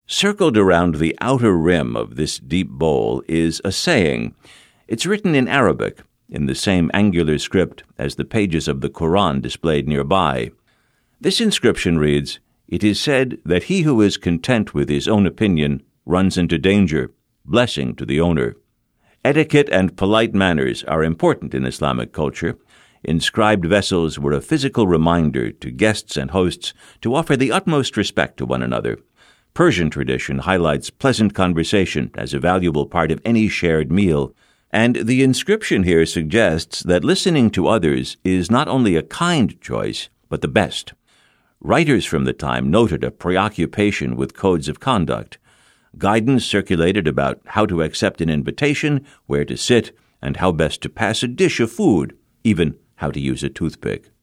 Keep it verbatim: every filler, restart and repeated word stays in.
Circled around the outer rim of this deep bowl is a saying. It's written in Arabic, in the same angular script as the pages of the Quran displayed nearby. This inscription reads, "It is said that he who is content with his own opinion runs into danger, blessing to the owner." Etiquette and polite manners are important in Islamic culture. Inscribed vessels were a physical reminder to guests and hosts to offer the utmost respect to one another. Persian tradition highlights pleasant conversation as a valuable part of any shared meal, and the inscription here suggests that listening to others is not only a kind choice, but the best. Writers from the time noted a preoccupation with codes of conduct. Guidance circulated about how to accept an invitation, where to sit, and how best to pass a dish of food, even how to use a toothpick.